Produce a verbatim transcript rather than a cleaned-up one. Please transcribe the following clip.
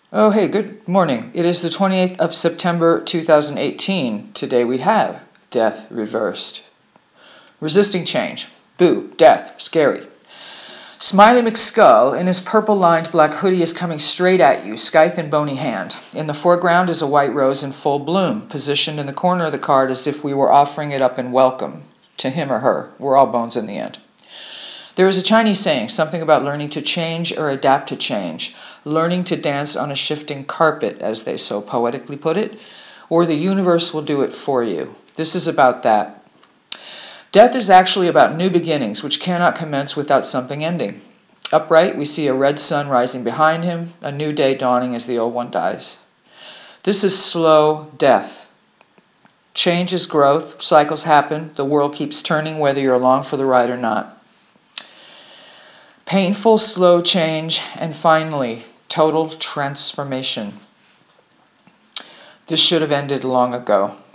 Oh, hey, good morning. It is the twenty-eighth of September, two thousand eighteen. Today we have Death Reversed. Resisting change. Boo. Death. Scary. Smiley McSkull in his purple-lined black hoodie is coming straight at you, scythe in bony hand. In the foreground is a white rose in full bloom, positioned in the corner of the card as if we were offering it up in welcome. To him or her. We're all bones in the end. There is a Chinese saying, something about learning to change or adapt to change, learning to dance on a shifting carpet, as they so poetically put it, or the universe will do it for you. This is about that. Death is actually about new beginnings, which cannot commence without something ending. Upright, we see a red sun rising behind him, a new day dawning as the old one dies. This is slow death. Change is growth, cycles happen, the world keeps turning whether you're along for the ride or not. Painful, slow change, and finally, total transformation. This should have ended long ago.